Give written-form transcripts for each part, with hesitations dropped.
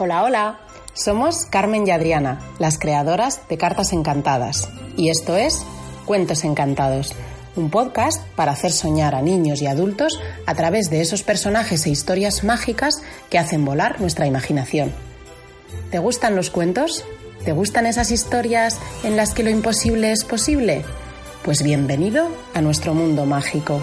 Hola, hola. Somos Carmen y Adriana, las creadoras de Cartas Encantadas. Y esto es Cuentos Encantados, un podcast para hacer soñar a niños y adultos a través de esos personajes e historias mágicas que hacen volar nuestra imaginación. ¿Te gustan los cuentos? ¿Te gustan esas historias en las que lo imposible es posible? Pues bienvenido a nuestro mundo mágico.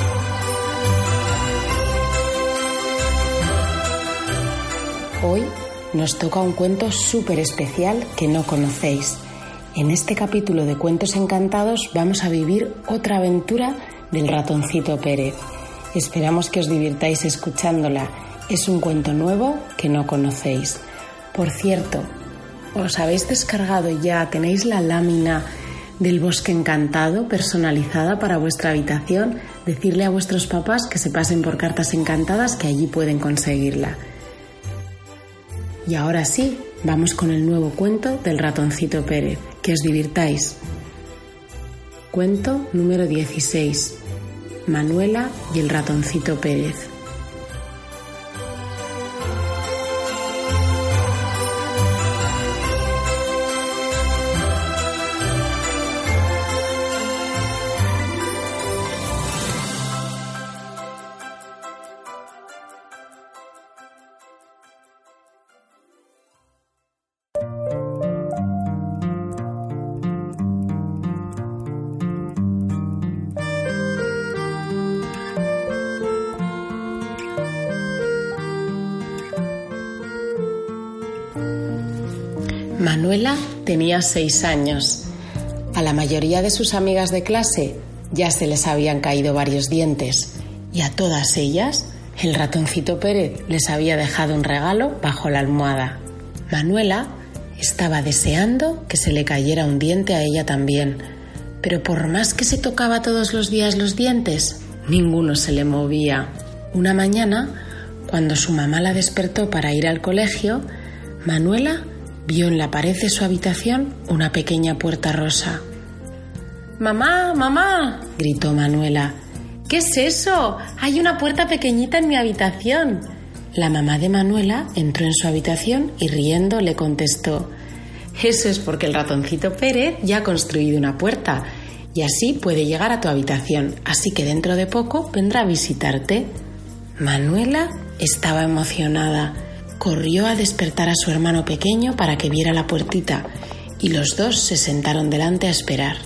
Hoy nos toca un cuento súper especial que no conocéis. En este capítulo de Cuentos Encantados vamos a vivir otra aventura del ratoncito Pérez. Esperamos que os divirtáis escuchándola. Es un cuento nuevo que no conocéis. Por cierto, ¿os habéis descargado ya? ¿Tenéis la lámina del bosque encantado personalizada para vuestra habitación? Decirle a vuestros papás que se pasen por Cartas Encantadas, que allí pueden conseguirla. Y ahora sí, vamos con el nuevo cuento del ratoncito Pérez. Que os divirtáis. Cuento número 16. Manuela y el ratoncito Pérez. Manuela tenía 6 años. A la mayoría de sus amigas de clase ya se les habían caído varios dientes y a todas ellas el ratoncito Pérez les había dejado un regalo bajo la almohada. Manuela estaba deseando que se le cayera un diente a ella también, pero por más que se tocaba todos los días los dientes, ninguno se le movía. Una mañana, cuando su mamá la despertó para ir al colegio, Manuela vio en la pared de su habitación una pequeña puerta rosa. ¡Mamá, mamá!, gritó Manuela. ¿Qué es eso? Hay una puerta pequeñita en mi habitación. La mamá de Manuela entró en su habitación y riendo le contestó: eso es porque el ratoncito Pérez ya ha construido una puerta y así puede llegar a tu habitación, así que dentro de poco vendrá a visitarte. Manuela estaba emocionada. Corrió a despertar a su hermano pequeño para que viera la puertita y los dos se sentaron delante a esperar.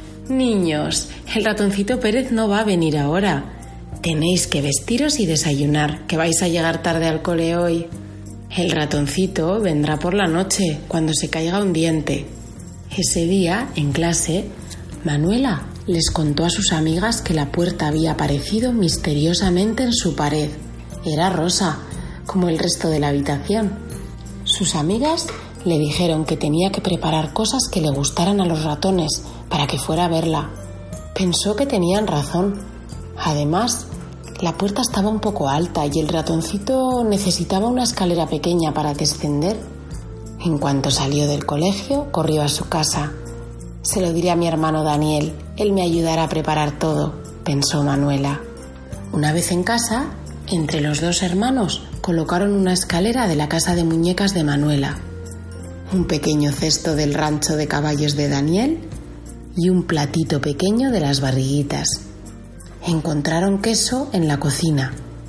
Niños, el ratoncito Pérez no va a venir ahora. Tenéis que vestiros y desayunar, que vais a llegar tarde al cole hoy. El ratoncito vendrá por la noche, cuando se caiga un diente. Ese día, en clase, Manuela les contó a sus amigas que la puerta había aparecido misteriosamente en su pared. Era rosa, como el resto de la habitación. Sus amigas le dijeron que tenía que preparar cosas que le gustaran a los ratones para que fuera a verla. Pensó que tenían razón. Además, la puerta estaba un poco alta y el ratoncito necesitaba una escalera pequeña para descender. En cuanto salió del colegio, corrió a su casa. Se lo diré a mi hermano Daniel, él me ayudará a preparar todo, pensó Manuela. Una vez en casa, entre los dos hermanos colocaron una escalera de la casa de muñecas de Manuela, un pequeño cesto del rancho de caballos de Daniel y un platito pequeño de las barriguitas. Encontraron queso en la cocina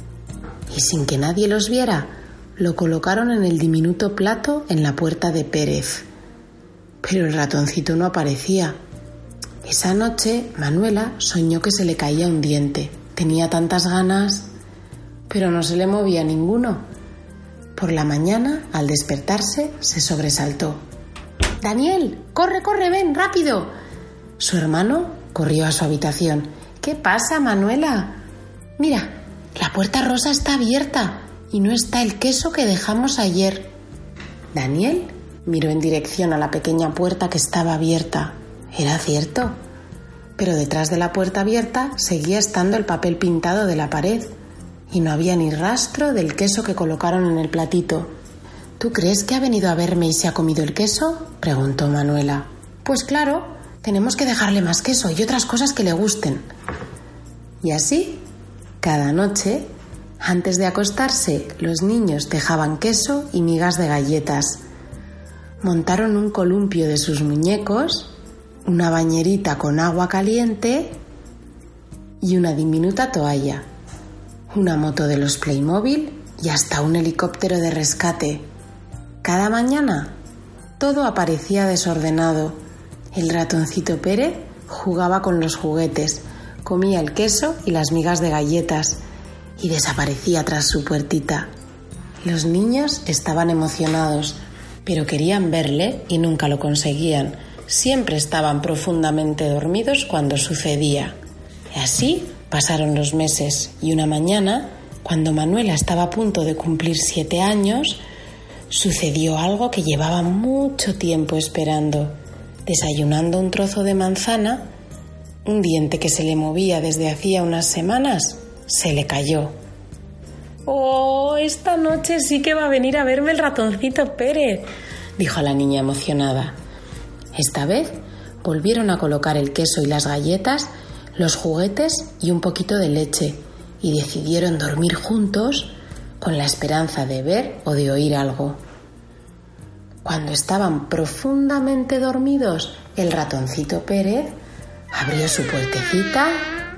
y sin que nadie los viera, lo colocaron en el diminuto plato en la puerta de Pérez. Pero el ratoncito no aparecía. Esa noche Manuela soñó que se le caía un diente. Tenía tantas ganas, pero no se le movía ninguno. Por la mañana, al despertarse, se sobresaltó. ¡Daniel! ¡Corre, corre, ven, rápido! Su hermano corrió a su habitación. ¿Qué pasa, Manuela? Mira, la puerta rosa está abierta y no está el queso que dejamos ayer. Daniel miró en dirección a la pequeña puerta que estaba abierta. Era cierto, pero detrás de la puerta abierta seguía estando el papel pintado de la pared. Y no había ni rastro del queso que colocaron en el platito. ¿Tú crees que ha venido a verme y se ha comido el queso?, preguntó Manuela. Pues claro, tenemos que dejarle más queso y otras cosas que le gusten. Y así, cada noche, Antes de acostarse, los niños dejaban queso y migas de galletas. Montaron un columpio de sus muñecos, una bañerita con agua caliente y una diminuta toalla, una moto de los Playmobil y hasta un helicóptero de rescate. Cada mañana todo aparecía desordenado. El ratoncito Pérez jugaba con los juguetes, comía el queso y las migas de galletas y desaparecía tras su puertita. Los niños estaban emocionados, pero querían verle y nunca lo conseguían. Siempre estaban profundamente dormidos cuando sucedía. Y así pasaron los meses y una mañana, cuando Manuela estaba a punto de cumplir 7 años, sucedió algo que llevaba mucho tiempo esperando. Desayunando un trozo de manzana, un diente que se le movía desde hacía unas semanas se le cayó. ¡Oh, esta noche sí que va a venir a verme el ratoncito Pérez!, dijo la niña emocionada. Esta vez volvieron a colocar el queso y las galletas, los juguetes y un poquito de leche, y decidieron dormir juntos con la esperanza de ver o de oír algo. Cuando estaban profundamente dormidos, el ratoncito Pérez abrió su puertecita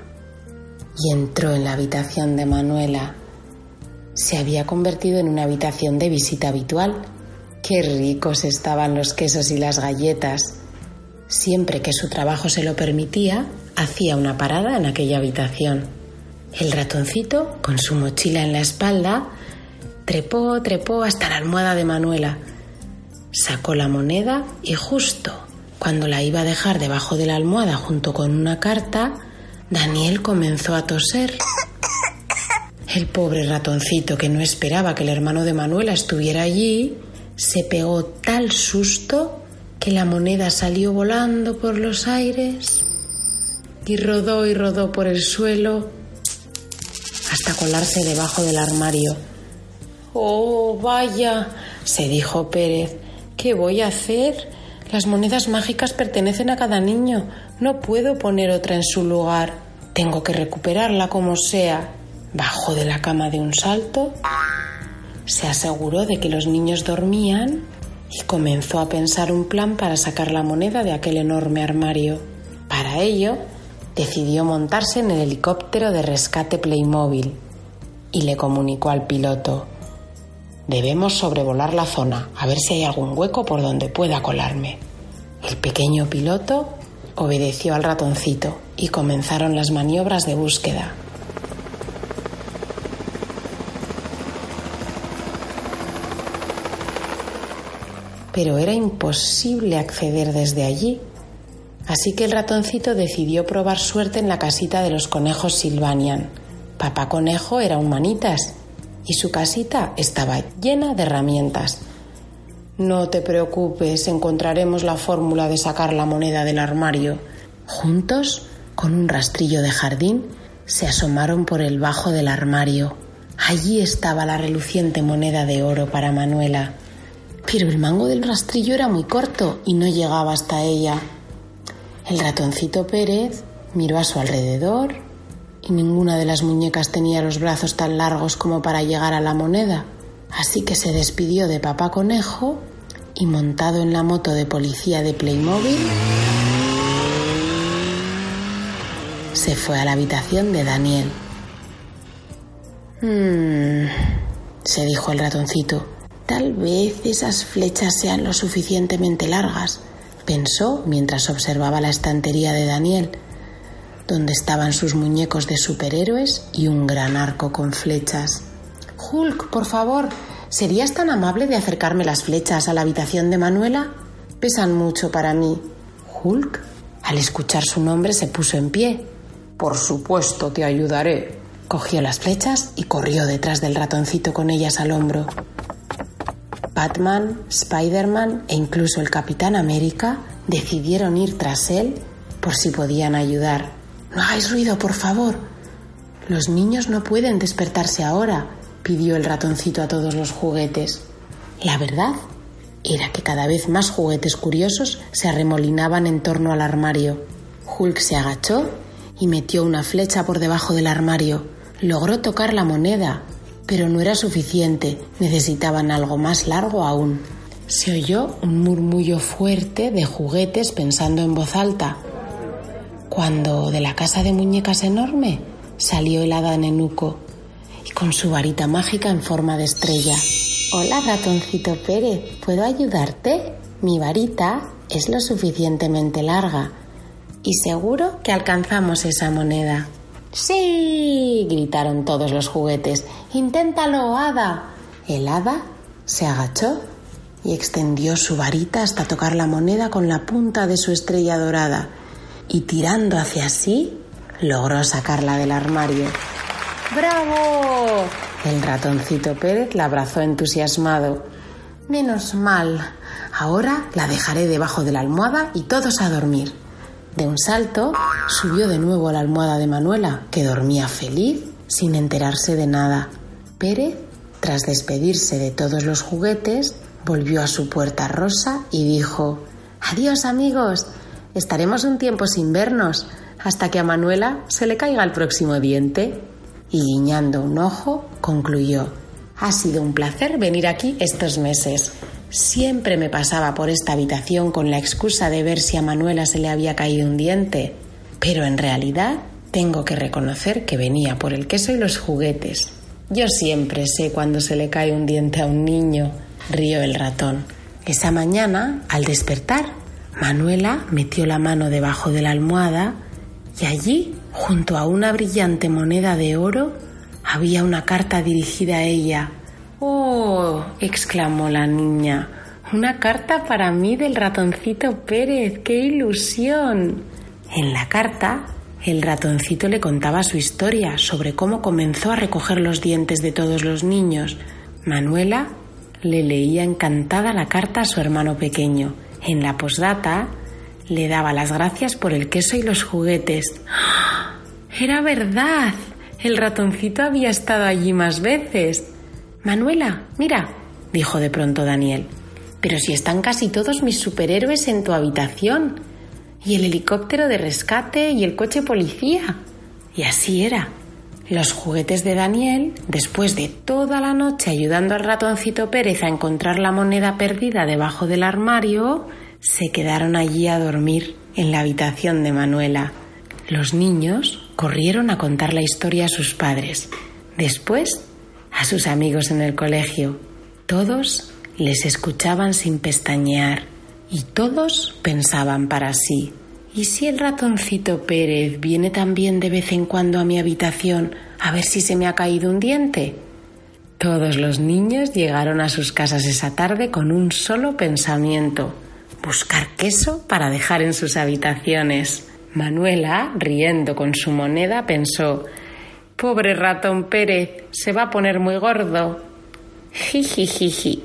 y entró en la habitación de Manuela. Se había convertido en una habitación de visita habitual. ¡Qué ricos estaban los quesos y las galletas! Siempre que su trabajo se lo permitía, hacía una parada en aquella habitación. El ratoncito, con su mochila en la espalda, trepó hasta la almohada de Manuela. Sacó la moneda y justo cuando la iba a dejar debajo de la almohada junto con una carta, Daniel comenzó a toser. El pobre ratoncito, que no esperaba que el hermano de Manuela estuviera allí, se pegó tal susto que la moneda salió volando por los aires y rodó por el suelo hasta colarse debajo del armario. «Oh, vaya», se dijo Pérez, «¿qué voy a hacer? Las monedas mágicas pertenecen a cada niño. No puedo poner otra en su lugar. Tengo que recuperarla como sea». Bajó de la cama de un salto, se aseguró de que los niños dormían y comenzó a pensar un plan para sacar la moneda de aquel enorme armario. Para ello, decidió montarse en el helicóptero de rescate Playmobil y le comunicó al piloto: «Debemos sobrevolar la zona, a ver si hay algún hueco por donde pueda colarme». El pequeño piloto obedeció al ratoncito y comenzaron las maniobras de búsqueda. Pero era imposible acceder desde allí. Así que el ratoncito decidió probar suerte en la casita de los conejos Sylvanian. Papá Conejo era un manitas y su casita estaba llena de herramientas. «No te preocupes, encontraremos la fórmula de sacar la moneda del armario». Juntos, con un rastrillo de jardín, se asomaron por el bajo del armario. Allí estaba la reluciente moneda de oro para Manuela. Pero el mango del rastrillo era muy corto y no llegaba hasta ella. El ratoncito Pérez miró a su alrededor y ninguna de las muñecas tenía los brazos tan largos como para llegar a la moneda. Así que se despidió de Papá Conejo y, montado en la moto de policía de Playmobil, se fue a la habitación de Daniel. Se dijo el ratoncito. «Tal vez esas flechas sean lo suficientemente largas», pensó mientras observaba la estantería de Daniel, donde estaban sus muñecos de superhéroes y un gran arco con flechas. «Hulk, por favor, ¿serías tan amable de acercarme las flechas a la habitación de Manuela? Pesan mucho para mí». Hulk, al escuchar su nombre, se puso en pie. «Por supuesto, te ayudaré». Cogió las flechas y corrió detrás del ratoncito con ellas al hombro. Batman, Spider-Man e incluso el Capitán América decidieron ir tras él por si podían ayudar. «No hagáis ruido, por favor. Los niños no pueden despertarse ahora», pidió el ratoncito a todos los juguetes. La verdad era que cada vez más juguetes curiosos se arremolinaban en torno al armario. Hulk se agachó y metió una flecha por debajo del armario. Logró tocar la moneda, pero no era suficiente, necesitaban algo más largo aún. Se oyó un murmullo fuerte de juguetes pensando en voz alta, cuando de la casa de muñecas enorme salió el hada Nenuco y con su varita mágica en forma de estrella. «Hola, ratoncito Pérez, ¿puedo ayudarte? Mi varita es lo suficientemente larga y seguro que alcanzamos esa moneda». «¡Sí!», gritaron todos los juguetes. «¡Inténtalo, hada!». El hada se agachó y extendió su varita hasta tocar la moneda con la punta de su estrella dorada y tirando hacia sí, logró sacarla del armario. «¡Bravo!». El ratoncito Pérez la abrazó entusiasmado. «Menos mal, ahora la dejaré debajo de la almohada y todos a dormir». De un salto, subió de nuevo a la almohada de Manuela, que dormía feliz sin enterarse de nada. Pérez, tras despedirse de todos los juguetes, volvió a su puerta rosa y dijo: «Adiós, amigos, estaremos un tiempo sin vernos, hasta que a Manuela se le caiga el próximo diente». Y guiñando un ojo, concluyó: «Ha sido un placer venir aquí estos meses. Siempre me pasaba por esta habitación con la excusa de ver si a Manuela se le había caído un diente, pero en realidad tengo que reconocer que venía por el queso y los juguetes. Yo siempre sé cuando se le cae un diente a un niño», rió el ratón. Esa mañana, al despertar, Manuela metió la mano debajo de la almohada y allí, junto a una brillante moneda de oro, había una carta dirigida a ella. «¡Oh!», exclamó la niña. «¡Una carta para mí del ratoncito Pérez! ¡Qué ilusión!». En la carta, el ratoncito le contaba su historia sobre cómo comenzó a recoger los dientes de todos los niños. Manuela le leía encantada la carta a su hermano pequeño. En la posdata, le daba las gracias por el queso y los juguetes. ¡Ah! ¡Era verdad! El ratoncito había estado allí más veces. «Manuela, mira», dijo de pronto Daniel, «pero si están casi todos mis superhéroes en tu habitación, y el helicóptero de rescate y el coche policía». Y así era. Los juguetes de Daniel, después de toda la noche ayudando al ratoncito Pérez a encontrar la moneda perdida debajo del armario, se quedaron allí a dormir en la habitación de Manuela. Los niños corrieron a contar la historia a sus padres. Después, a sus amigos en el colegio. Todos les escuchaban sin pestañear y todos pensaban para sí: ¿y si el ratoncito Pérez viene también de vez en cuando a mi habitación a ver si se me ha caído un diente? Todos los niños llegaron a sus casas esa tarde con un solo pensamiento: buscar queso para dejar en sus habitaciones. Manuela, riendo con su moneda, pensó: «Pobre ratón Pérez, se va a poner muy gordo». Jijijiji.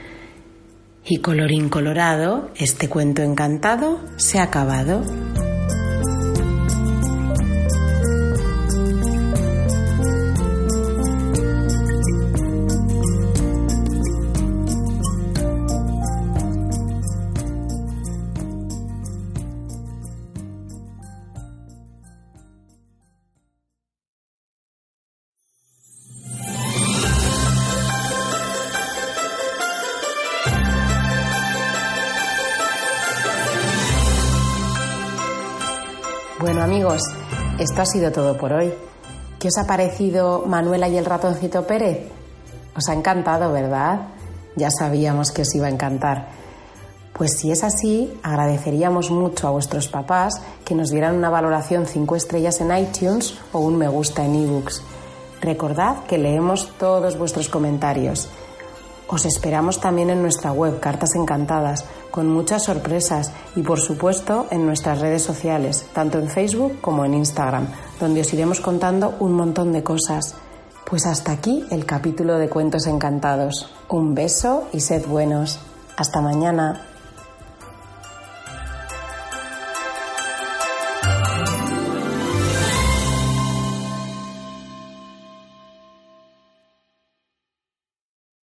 Y colorín colorado, este cuento encantado se ha acabado. Bueno, amigos, esto ha sido todo por hoy. ¿Qué os ha parecido Manuela y el ratoncito Pérez? Os ha encantado, ¿verdad? Ya sabíamos que os iba a encantar. Pues si es así, agradeceríamos mucho a vuestros papás que nos dieran una valoración 5 estrellas en iTunes o un me gusta en ebooks. Recordad que leemos todos vuestros comentarios. Os esperamos también en nuestra web, Cartas Encantadas, con muchas sorpresas y, por supuesto, en nuestras redes sociales, tanto en Facebook como en Instagram, donde os iremos contando un montón de cosas. Pues hasta aquí el capítulo de Cuentos Encantados. Un beso y sed buenos. Hasta mañana.